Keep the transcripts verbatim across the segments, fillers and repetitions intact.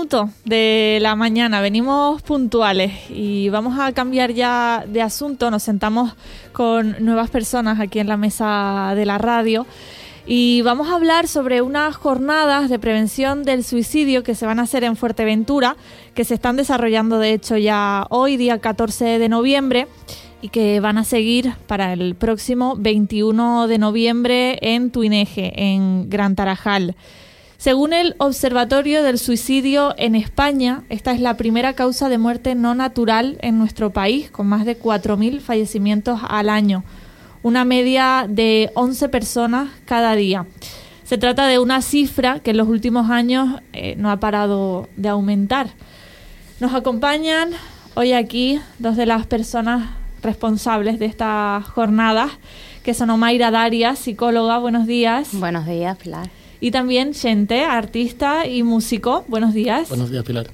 minuto de la mañana, venimos puntuales y vamos a cambiar ya de asunto. Nos sentamos con nuevas personas aquí en la mesa de la radio y vamos a hablar sobre unas jornadas de prevención del suicidio que se van a hacer en Fuerteventura, que se están desarrollando de hecho ya hoy, día catorce de noviembre, y que van a seguir para el próximo veintiuno de noviembre en Tuineje, en Gran Tarajal. Según el Observatorio del Suicidio en España, esta es la primera causa de muerte no natural en nuestro país, con más de cuatro mil fallecimientos al año, una media de once personas cada día. Se trata de una cifra que en los últimos años eh, no ha parado de aumentar. Nos acompañan hoy aquí dos de las personas responsables de estas jornadas, que son Omaira Darias, psicóloga. Buenos días. Buenos días, Pilar. Y también Xente, artista y músico. Buenos días. Buenos días, Pilar.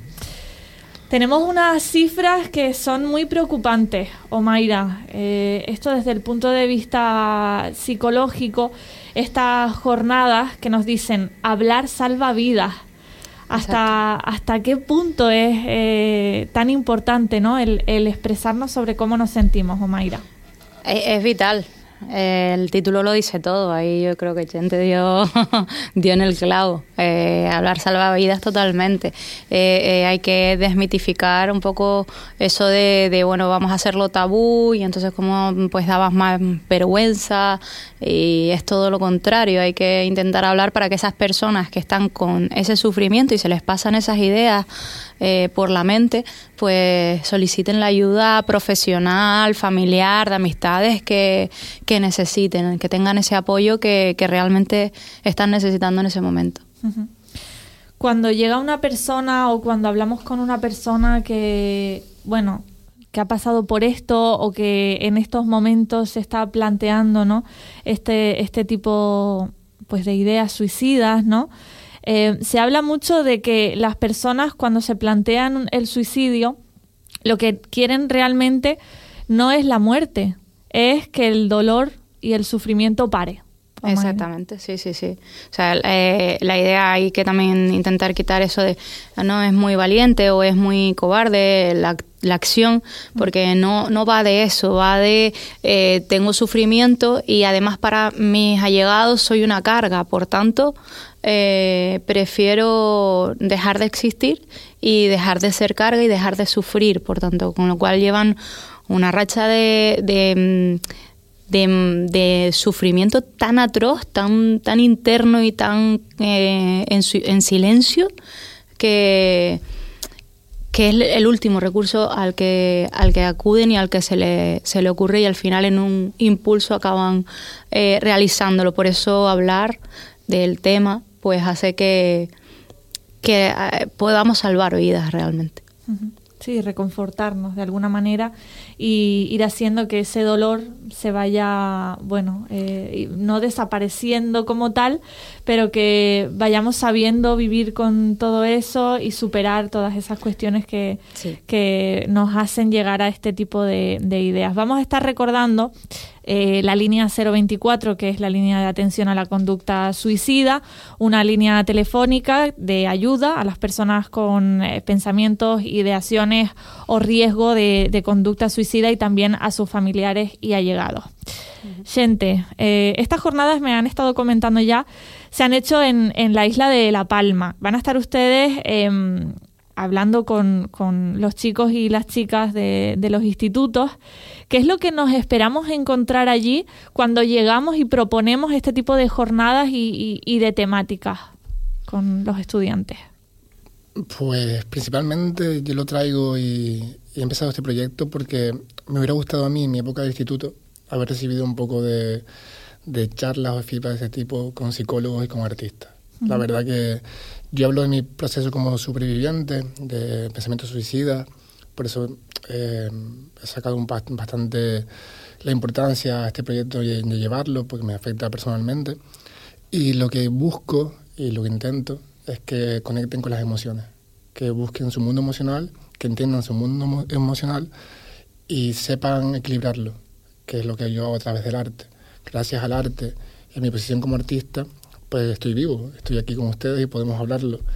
Tenemos unas cifras que son muy preocupantes, Omaira. Eh, esto desde el punto de vista psicológico, estas jornadas que nos dicen hablar salva vidas. Hasta, hasta qué punto es eh, tan importante, ¿no?, el, el expresarnos sobre cómo nos sentimos, Omaira. Es, es vital. El título lo dice todo. Ahí yo creo que Xente dio, dio en el clavo. Eh, hablar salvavidas totalmente. Eh, eh, hay que desmitificar un poco eso de, de, bueno, vamos a hacerlo tabú y entonces como pues dabas más vergüenza, y es todo lo contrario. Hay que intentar hablar para que esas personas que están con ese sufrimiento y se les pasan esas ideas eh, por la mente, pues soliciten la ayuda profesional, familiar, de amistades que, que necesiten, que tengan ese apoyo que, que realmente están necesitando en ese momento. Uh-huh. Cuando llega una persona o cuando hablamos con una persona que, bueno, que ha pasado por esto o que en estos momentos se está planteando, ¿no?, este, este tipo pues de ideas suicidas, ¿no? Eh, se habla mucho de que las personas cuando se plantean el suicidio, lo que quieren realmente no es la muerte, es que el dolor y el sufrimiento pare. Exactamente, sí, sí, sí. O sea, eh, la idea hay que también intentar quitar eso de no es muy valiente o es muy cobarde la, la acción, porque no, no va de eso, va de eh, tengo sufrimiento y además para mis allegados soy una carga, por tanto eh, prefiero dejar de existir y dejar de ser carga y dejar de sufrir, por tanto, con lo cual llevan una racha de... de De, de sufrimiento tan atroz, tan tan interno y tan eh, en, su, en silencio, que, que es el último recurso al que al que acuden y al que se le, se le ocurre, y al final en un impulso acaban eh, realizándolo. Por eso hablar del tema pues hace que, que eh, podamos salvar vidas realmente. Uh-huh. Sí, reconfortarnos de alguna manera y ir haciendo que ese dolor se vaya, bueno, eh, no desapareciendo como tal, pero que vayamos sabiendo vivir con todo eso y superar todas esas cuestiones que, sí. que nos hacen llegar a este tipo de, de ideas. Vamos a estar recordando Eh, la línea cero veinticuatro, que es la línea de atención a la conducta suicida, una línea telefónica de ayuda a las personas con eh, pensamientos, ideaciones o riesgo de, de conducta suicida, y también a sus familiares y allegados. Uh-huh. Xente, eh, estas jornadas, me han estado comentando ya, se han hecho en, en la isla de La Palma. Van a estar ustedes eh, hablando con, con los chicos y las chicas de, de los institutos. ¿Qué es lo que nos esperamos encontrar allí cuando llegamos y proponemos este tipo de jornadas y, y, y de temáticas con los estudiantes? Pues principalmente yo lo traigo y, y he empezado este proyecto porque me hubiera gustado a mí en mi época de instituto haber recibido un poco de, de charlas o feedback de ese tipo con psicólogos y con artistas. Uh-huh. La verdad que yo hablo de mi proceso como superviviente, de pensamiento suicida, por eso eh, he sacado un, bastante la importancia a este proyecto de, de llevarlo, porque me afecta personalmente. Y lo que busco y lo que intento es que conecten con las emociones, que busquen su mundo emocional, que entiendan su mundo emo- emocional y sepan equilibrarlo, que es lo que yo hago a través del arte. Gracias al arte, en mi posición como artista, pues estoy vivo, estoy aquí con ustedes y podemos hablarlo.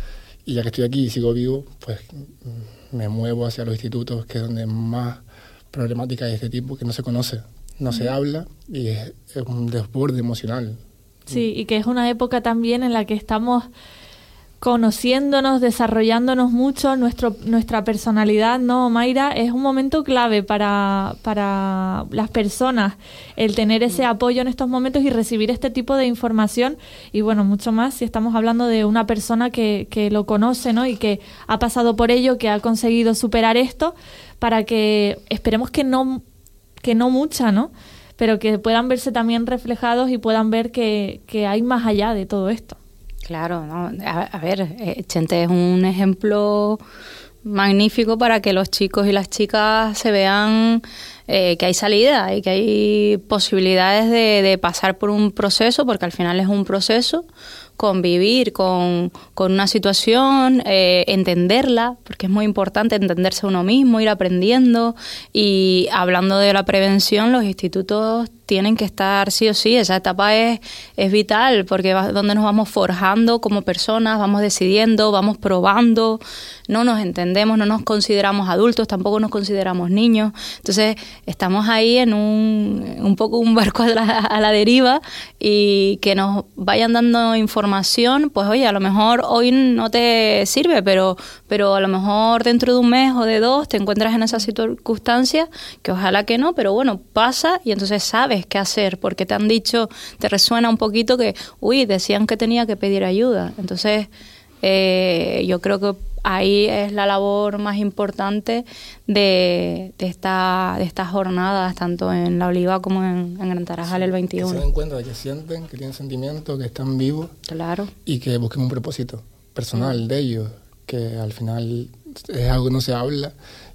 Y ya que estoy aquí y sigo vivo, pues me muevo hacia los institutos, que es donde más problemática de este tipo, que no se conoce, no se habla y es, es un desborde emocional. Sí, y que es una época también en la que estamos conociéndonos, desarrollándonos mucho, nuestro, nuestra personalidad, ¿no, Mayra? Es un momento clave para, para las personas, el tener ese apoyo en estos momentos y recibir este tipo de información y, bueno, mucho más si estamos hablando de una persona que, que lo conoce, ¿no? Y que ha pasado por ello, que ha conseguido superar esto, para que esperemos que no, que no mucha, ¿no? Pero que puedan verse también reflejados y puedan ver que, que hay más allá de todo esto. Claro, ¿no? A, a ver, eh, Chente es un ejemplo magnífico para que los chicos y las chicas se vean eh, que hay salida y que hay posibilidades de, de pasar por un proceso, porque al final es un proceso, convivir con, con una situación, eh, entenderla, porque es muy importante entenderse a uno mismo, ir aprendiendo. Y hablando de la prevención, los institutos tienen que estar sí o sí, esa etapa es, es vital, porque es donde nos vamos forjando como personas, vamos decidiendo, vamos probando, no nos entendemos, no nos consideramos adultos, tampoco nos consideramos niños. Entonces estamos ahí en un, un poco un barco a la, a la deriva, y que nos vayan dando información, pues oye, a lo mejor hoy no te sirve, pero, pero a lo mejor dentro de un mes o de dos te encuentras en esa circunstancia, que ojalá que no, pero bueno, pasa y entonces sabes qué hacer, porque te han dicho, te resuena un poquito que, uy, decían que tenía que pedir ayuda. Entonces, eh, yo creo que ahí es la labor más importante de, de, esta, de estas jornadas, tanto en La Oliva como en, en Gran Tarajal, sí, el veintiuno. Que se den cuenta de que sienten, que tienen sentimientos, que están vivos. Claro. Y que busquen un propósito personal, sí, de ellos, que al final es algo que no se habla,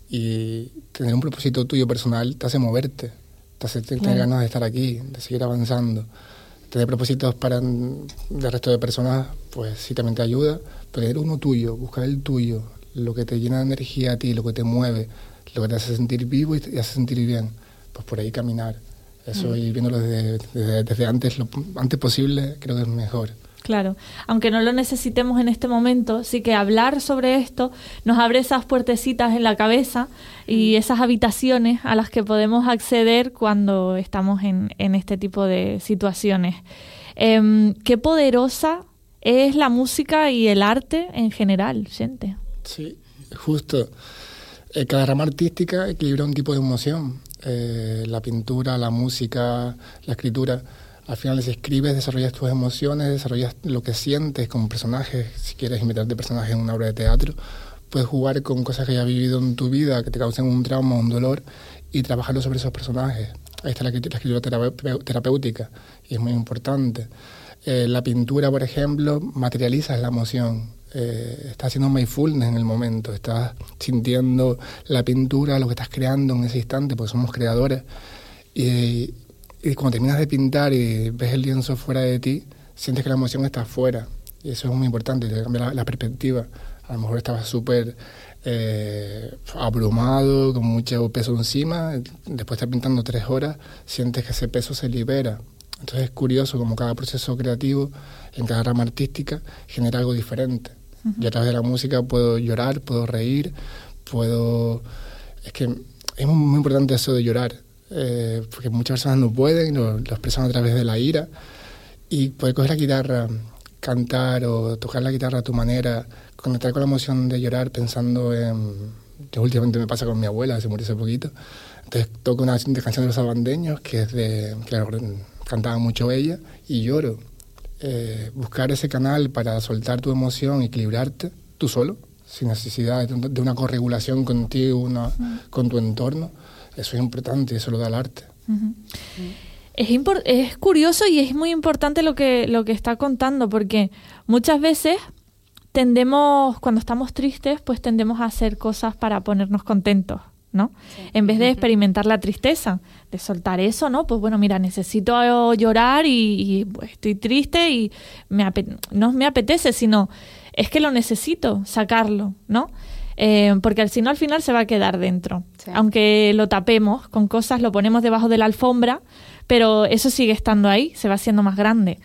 y tener un propósito tuyo personal te hace moverte, te hace tener claro. ganas de estar aquí, de seguir avanzando. Tener propósitos para el resto de personas, pues sí, también te ayuda, pero tener uno tuyo, buscar el tuyo, lo que te llena de energía a ti, lo que te mueve, lo que te hace sentir vivo y te hace sentir bien, pues por ahí caminar. Eso, mm. ir viéndolo desde, desde, desde antes, lo antes posible, creo que es mejor. Claro, aunque no lo necesitemos en este momento, sí que hablar sobre esto nos abre esas puertecitas en la cabeza y esas habitaciones a las que podemos acceder cuando estamos en, en este tipo de situaciones. Eh, qué poderosa es la música y el arte en general, gente. Sí, justo. Eh, cada rama artística equilibra un tipo de emoción. Eh, la pintura, la música, la escritura. Al final, si escribes, desarrollas tus emociones, desarrollas lo que sientes como personaje. Si quieres inventarte personajes en una obra de teatro, puedes jugar con cosas que hayas vivido en tu vida, que te causen un trauma, un dolor, y trabajarlo sobre esos personajes. Ahí está la escritura terapéutica, y es muy importante. Eh, la pintura, por ejemplo, materializas la emoción. Eh, estás haciendo mindfulness en el momento, estás sintiendo la pintura, lo que estás creando en ese instante, porque somos creadores. Y... Y cuando terminas de pintar y ves el lienzo fuera de ti, sientes que la emoción está afuera. Y eso es muy importante, te cambia la, la perspectiva. A lo mejor estabas súper eh, abrumado, con mucho peso encima. Después de estar pintando tres horas, sientes que ese peso se libera. Entonces es curioso como cada proceso creativo, en cada rama artística, genera algo diferente. Uh-huh. Yo a través de la música puedo llorar, puedo reír, puedo... Es que es muy, muy importante eso de llorar. Eh, porque muchas personas no pueden, lo, lo expresan a través de la ira, y poder coger la guitarra, cantar o tocar la guitarra a tu manera, conectar con la emoción de llorar pensando en... que últimamente me pasa con mi abuela, se murió hace poquito, entonces toco una canción de los salvandeños que es de que cantaba mucho ella y lloro. Eh, buscar ese canal para soltar tu emoción, equilibrarte tú solo, sin necesidad de, de una corregulación contigo, una, uh-huh. con tu entorno. Eso es importante, eso lo da el arte. Uh-huh. Es, impor- es curioso y es muy importante lo que, lo que está contando, porque muchas veces tendemos, cuando estamos tristes, pues tendemos a hacer cosas para ponernos contentos, ¿no? Sí. En vez de experimentar la tristeza, de soltar eso, ¿no? Pues bueno, mira, necesito llorar y, y pues, estoy triste y me apet- no me apetece, sino es que lo necesito, sacarlo, ¿no? Eh, porque si no, al final se va a quedar dentro. Sí. Aunque lo tapemos con cosas, lo ponemos debajo de la alfombra, pero eso sigue estando ahí, se va haciendo más grande.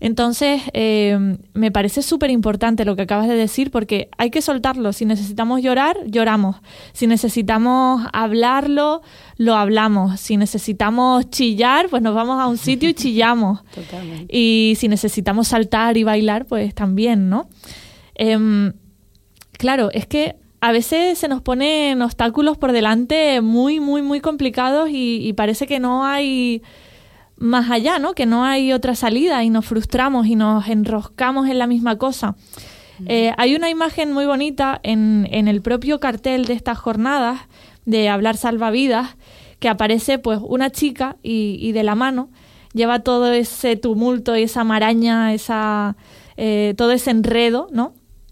Entonces, eh, me parece súper importante lo que acabas de decir, porque hay que soltarlo. Si necesitamos llorar, lloramos. Si necesitamos hablarlo, lo hablamos. Si necesitamos chillar, pues nos vamos a un sitio y chillamos. Totalmente. Y si necesitamos saltar y bailar, pues también, ¿no? Eh, claro, es que a veces se nos ponen obstáculos por delante muy, muy, muy complicados y, y parece que no hay más allá, ¿no? Que no hay otra salida y nos frustramos y nos enroscamos en la misma cosa. Mm. Eh, hay una imagen muy bonita en, en el propio cartel de estas jornadas de Hablar Salva Vidas, que aparece pues una chica y, y de la mano lleva todo ese tumulto y esa maraña, esa, eh, todo ese enredo, ¿no?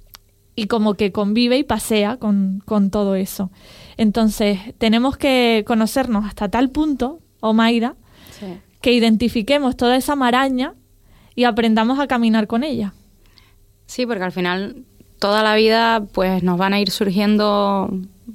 Y como que convive y pasea con, con todo eso. Entonces, tenemos que conocernos hasta tal punto, Omaira, sí, que identifiquemos toda esa maraña y aprendamos a caminar con ella. Sí, porque al final toda la vida pues nos van a ir surgiendo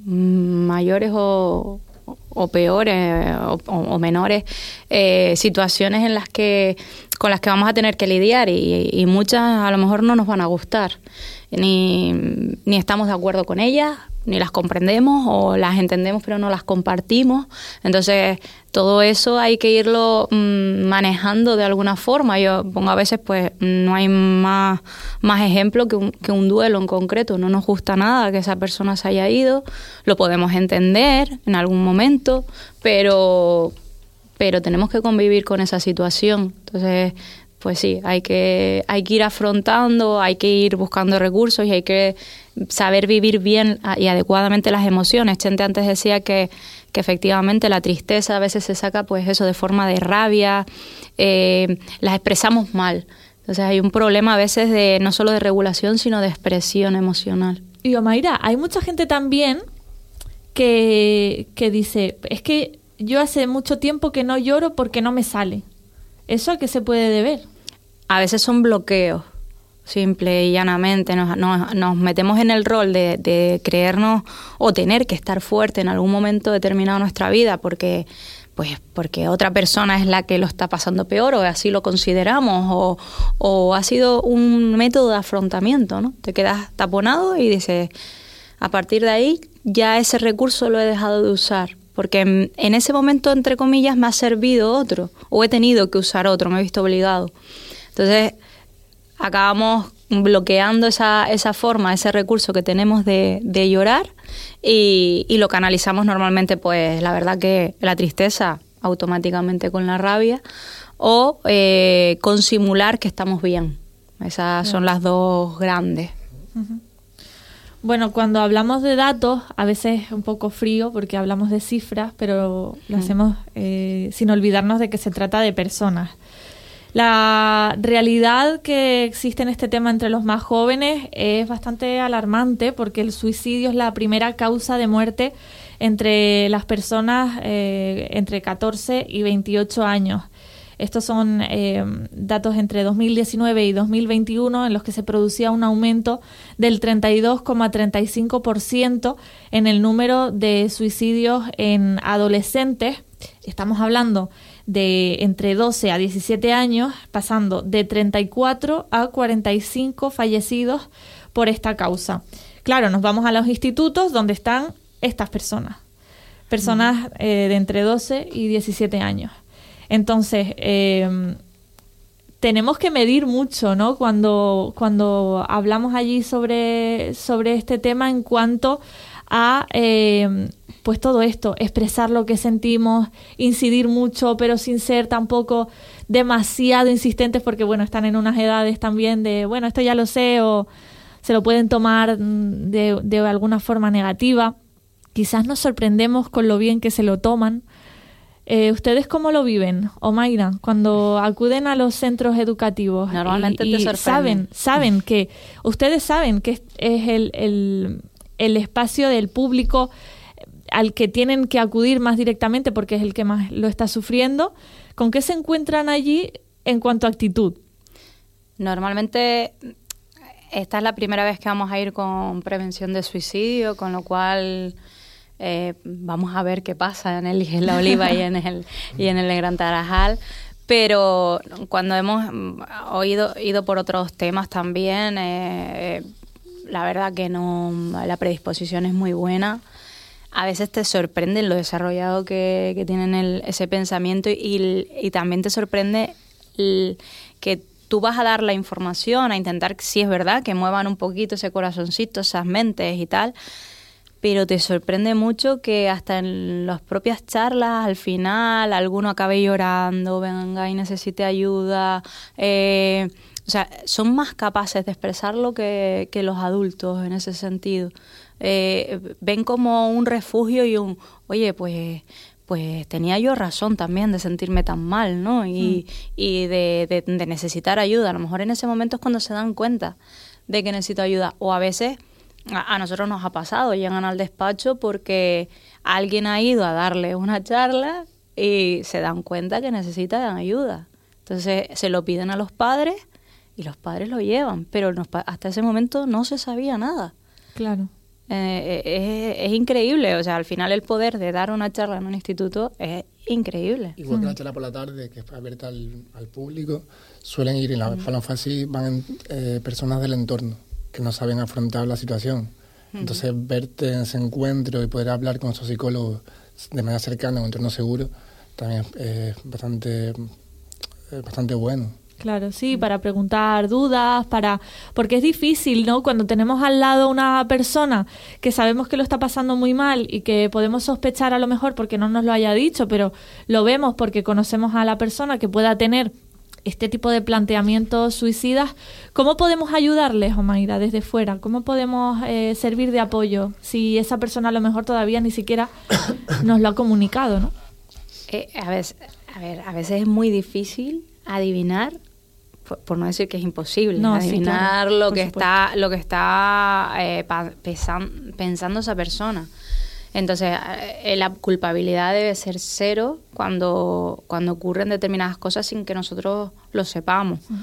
mayores o, o peores o, o menores eh, situaciones en las que con las que vamos a tener que lidiar y, y muchas a lo mejor no nos van a gustar. Ni, ni estamos de acuerdo con ellas, ni las comprendemos o las entendemos pero no las compartimos. Entonces todo eso hay que irlo mmm, manejando de alguna forma. Yo pongo a veces pues no hay más, más ejemplo que un, que un duelo en concreto. No nos gusta nada que esa persona se haya ido, lo podemos entender en algún momento, pero, pero tenemos que convivir con esa situación. Entonces pues sí, hay que, hay que ir afrontando, hay que ir buscando recursos y hay que saber vivir bien y adecuadamente las emociones. Chente antes decía que, que efectivamente la tristeza a veces se saca pues eso de forma de rabia, eh, las expresamos mal. Entonces hay un problema a veces de no solo de regulación, sino de expresión emocional. Y Omaira, hay mucha gente también que, que dice, es que yo hace mucho tiempo que no lloro porque no me sale. ¿Eso a qué se puede deber? A veces son bloqueos, simple y llanamente. Nos, nos, nos metemos en el rol de, de creernos o tener que estar fuerte en algún momento determinado de nuestra vida porque, pues, porque otra persona es la que lo está pasando peor o así lo consideramos o, o ha sido un método de afrontamiento, ¿no? Te quedas taponado y dices, a partir de ahí ya ese recurso lo he dejado de usar. Porque en, en ese momento, entre comillas, me ha servido otro, o he tenido que usar otro, me he visto obligado. Entonces, acabamos bloqueando esa, esa forma, ese recurso que tenemos de, de llorar y, y lo canalizamos normalmente, pues, la verdad que la tristeza automáticamente con la rabia o eh, con simular que estamos bien. Esas son las dos grandes. Uh-huh. Bueno, cuando hablamos de datos, a veces es un poco frío porque hablamos de cifras, pero lo mm. hacemos eh, sin olvidarnos de que se trata de personas. La realidad que existe en este tema entre los más jóvenes es bastante alarmante porque el suicidio es la primera causa de muerte entre las personas eh, entre catorce y veintiocho años. Estos son eh, datos entre dos mil diecinueve y dos mil veintiuno en los que se producía un aumento del treinta y dos coma treinta y cinco por ciento en el número de suicidios en adolescentes. Estamos hablando de entre doce a diecisiete años, pasando de treinta y cuatro a cuarenta y cinco fallecidos por esta causa. Claro, nos vamos a los institutos donde están estas personas, personas eh, de entre doce y diecisiete años. Entonces, eh, tenemos que medir mucho, ¿no? Cuando, cuando hablamos allí sobre, sobre este tema en cuanto a eh, pues todo esto, expresar lo que sentimos, incidir mucho, pero sin ser tampoco demasiado insistentes, porque bueno, están en unas edades también de, bueno, esto ya lo sé, o se lo pueden tomar de, de alguna forma negativa. Quizás nos sorprendemos con lo bien que se lo toman. Eh, ¿Ustedes cómo lo viven, Omaira, cuando acuden a los centros educativos? Normalmente y, y te sorprenden. saben, saben que, ustedes saben que es el, el, el espacio del público al que tienen que acudir más directamente porque es el que más lo está sufriendo. ¿Con qué se encuentran allí en cuanto a actitud? Normalmente esta es la primera vez que vamos a ir con prevención de suicidio, con lo cual eh, vamos a ver qué pasa en el en la Oliva y en el y en el Gran Tarajal. Pero cuando hemos oído ido por otros temas también, eh, la verdad que no, la predisposición es muy buena. A veces te sorprende lo desarrollado que, que tienen el, ese pensamiento y, y también te sorprende el, que tú vas a dar la información, a intentar, si es verdad, que muevan un poquito ese corazoncito, esas mentes y tal, pero te sorprende mucho que hasta en las propias charlas, al final, alguno acabe llorando, venga y necesite ayuda. Eh, o sea, son más capaces de expresarlo que, que los adultos en ese sentido. Eh, ven como un refugio y un, oye, pues... pues tenía yo razón también de sentirme tan mal, ¿no? Y, mm. y de, de, de necesitar ayuda. A lo mejor en ese momento es cuando se dan cuenta de que necesito ayuda. O a veces a, a nosotros nos ha pasado, llegan al despacho porque alguien ha ido a darle una charla y se dan cuenta que necesitan ayuda. Entonces se lo piden a los padres y los padres lo llevan. Pero nos, hasta ese momento no se sabía nada. Claro. Eh, es, es increíble, o sea, al final el poder de dar una charla en un instituto es increíble. Igual que la charla por la tarde, que es abierta al, al público, suelen ir, en la mm. Falonfasi van eh, personas del entorno que no saben afrontar la situación. Mm. Entonces, verte en ese encuentro y poder hablar con esos psicólogos de manera cercana, en un entorno seguro, también es eh, bastante, eh, bastante bueno. Claro, sí, para preguntar dudas, para porque es difícil, ¿no? Cuando tenemos al lado una persona que sabemos que lo está pasando muy mal y que podemos sospechar a lo mejor porque no nos lo haya dicho, pero lo vemos porque conocemos a la persona que pueda tener este tipo de planteamientos suicidas. ¿Cómo podemos ayudarles, Omaira, desde fuera? ¿Cómo podemos eh, servir de apoyo si esa persona a lo mejor todavía ni siquiera nos lo ha comunicado, ¿no? Eh, a veces, a ver, a veces es muy difícil adivinar, por, por no decir que es imposible, no, adivinar sí, claro, lo, que está, lo que está eh, pa, pesan, pensando esa persona. Entonces, eh, la culpabilidad debe ser cero cuando, cuando ocurren determinadas cosas sin que nosotros lo sepamos. Sí.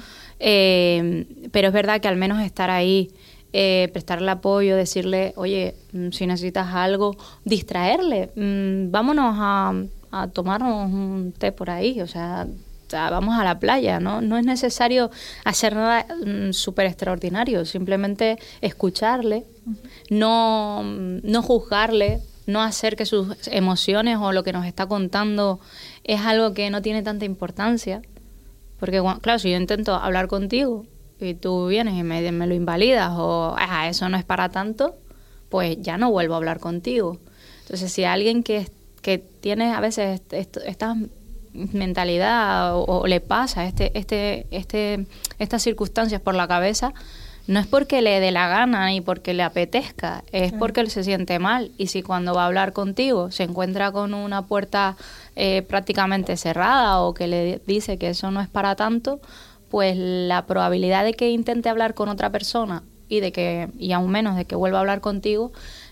Eh, pero es verdad que al menos estar ahí, eh, prestarle apoyo, decirle, oye, si necesitas algo, distraerle, mmm, vámonos a, a tomarnos un té por ahí, o sea... O sea, vamos a la playa, ¿no? No es necesario hacer nada mm, súper extraordinario, simplemente escucharle, uh-huh. no, no juzgarle, no hacer que sus emociones o lo que nos está contando es algo que no tiene tanta importancia. Porque, claro, si yo intento hablar contigo y tú vienes y me, me lo invalidas o ah, eso no es para tanto, pues ya no vuelvo a hablar contigo. Entonces, si alguien que, que tiene a veces est- estas... mentalidad o, o le pasa este, este, este, estas circunstancias por la cabeza, no es porque le dé la gana ni porque le apetezca, es sí. porque él se siente mal. Y si cuando va a hablar contigo se encuentra con una puerta eh, prácticamente cerrada o que le dice que eso no es para tanto, pues la probabilidad de que intente hablar con otra persona y de que y aún menos de que vuelva a hablar contigo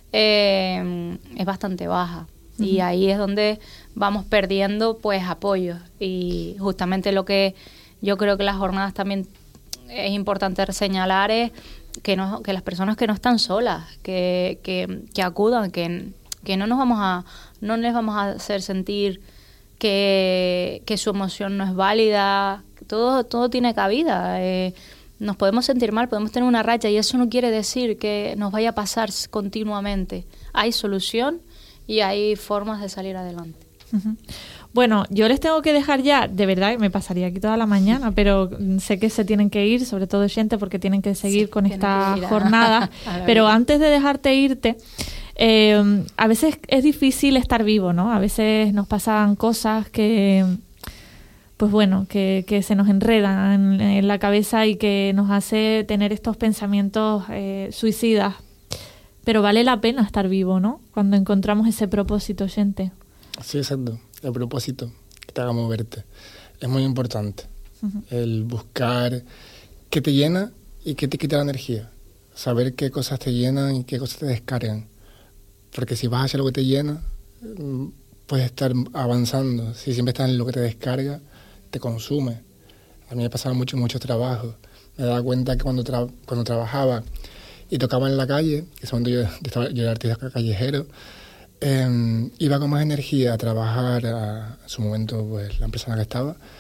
eh, es bastante baja. Uh-huh. Y ahí es donde vamos perdiendo pues apoyo. Y justamente lo que yo creo que las jornadas también es importante señalar es que no que las personas que no están solas, que, que, que acudan, que, que no nos vamos a no les vamos a hacer sentir que, que su emoción no es válida. Todo, todo tiene cabida. Eh, nos podemos sentir mal, podemos tener una racha y eso no quiere decir que nos vaya a pasar continuamente. Hay solución y hay formas de salir adelante. Uh-huh. Bueno, yo les tengo que dejar ya, de verdad, me pasaría aquí toda la mañana, pero sé que se tienen que ir, sobre todo gente, porque tienen que seguir sí, con esta jornada. Pero antes de dejarte irte, eh, a veces es difícil estar vivo, ¿no? A veces nos pasan cosas que, pues bueno, que, que se nos enredan en, en la cabeza y que nos hace tener estos pensamientos eh, suicidas. Pero vale la pena estar vivo, ¿no? Cuando encontramos ese propósito, gente. Sí, exacto. El propósito que te haga moverte. Es muy importante. Uh-huh. El buscar qué te llena y qué te quita la energía. Saber qué cosas te llenan y qué cosas te descargan. Porque si vas hacia lo que te llena, puedes estar avanzando. Si siempre estás en lo que te descarga, te consume. A mí me pasaba mucho, mucho trabajo. Me daba cuenta que cuando, tra- cuando trabajaba y tocaba en la calle, en ese momento yo, yo, estaba, yo era artista callejero, eh, iba con más energía a trabajar a, a su momento, pues la empresa en la que estaba,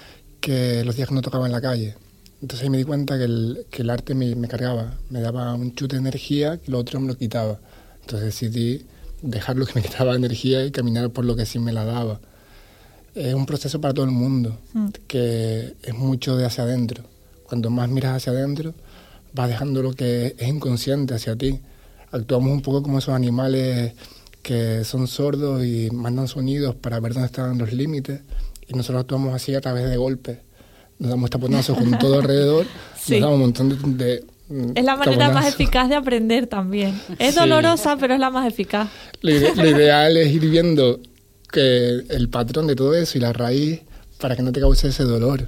que los días que no tocaba en la calle. Entonces ahí me di cuenta que el, que el arte me, me cargaba, me daba un chute de energía que lo otro me lo quitaba. Entonces decidí dejar lo que me quitaba energía y caminar por lo que sí me la daba. Es un proceso para todo el mundo, mm. que es mucho de hacia adentro. Cuando más miras hacia adentro, vas dejando lo que es inconsciente hacia ti. Actuamos un poco como esos animales que son sordos y mandan sonidos para ver dónde están los límites, y nosotros actuamos así a través de golpes. Nos damos taponazos con todo alrededor, sí. Nos damos un montón de... de es la manera taponazos. Más eficaz de aprender también. Es sí. dolorosa, pero es la más eficaz. Lo, ide- lo ideal es ir viendo que el patrón de todo eso y la raíz para que no te cause ese dolor,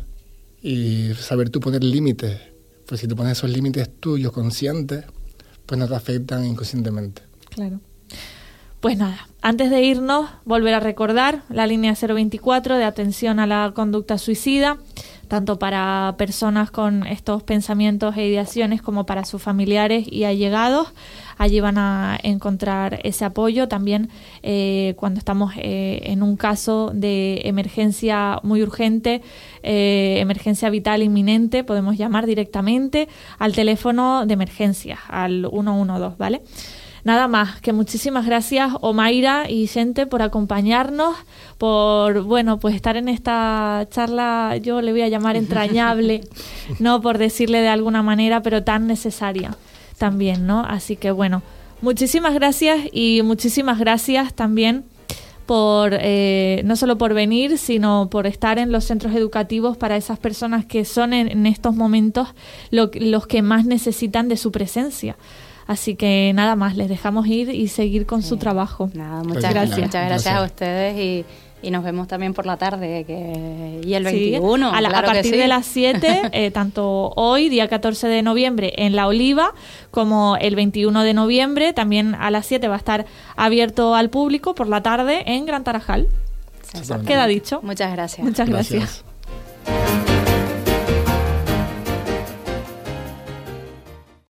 y saber tú poner límites. Pues si tú pones esos límites tuyos conscientes, pues no te afectan inconscientemente. Claro. Pues nada, antes de irnos, volver a recordar la línea cero veinticuatro de atención a la conducta suicida, tanto para personas con estos pensamientos e ideaciones como para sus familiares y allegados. Allí van a encontrar ese apoyo. También eh, cuando estamos eh, en un caso de emergencia muy urgente, eh, emergencia vital inminente, podemos llamar directamente al teléfono de emergencia, al uno uno dos, ¿vale? Nada más, que muchísimas gracias Omaira y Xente por acompañarnos, por bueno pues estar en esta charla, yo le voy a llamar entrañable, no por decirle de alguna manera, pero tan necesaria también, ¿no? Así que bueno, muchísimas gracias y muchísimas gracias también por eh, no solo por venir, sino por estar en los centros educativos para esas personas que son en, en estos momentos lo, los que más necesitan de su presencia. Así que nada más, les dejamos ir y seguir con sí. su trabajo. Nada, muchas pues gracias. Muchas gracias, gracias a ustedes y, y nos vemos también por la tarde que, y el veintiuno. Sí, a, la, claro a partir sí. de las siete, eh, tanto hoy, día catorce de noviembre, en La Oliva, como el veintiuno de noviembre, también a las siete va a estar abierto al público por la tarde en Gran Tarajal. Queda dicho. Muchas gracias. Muchas gracias. gracias.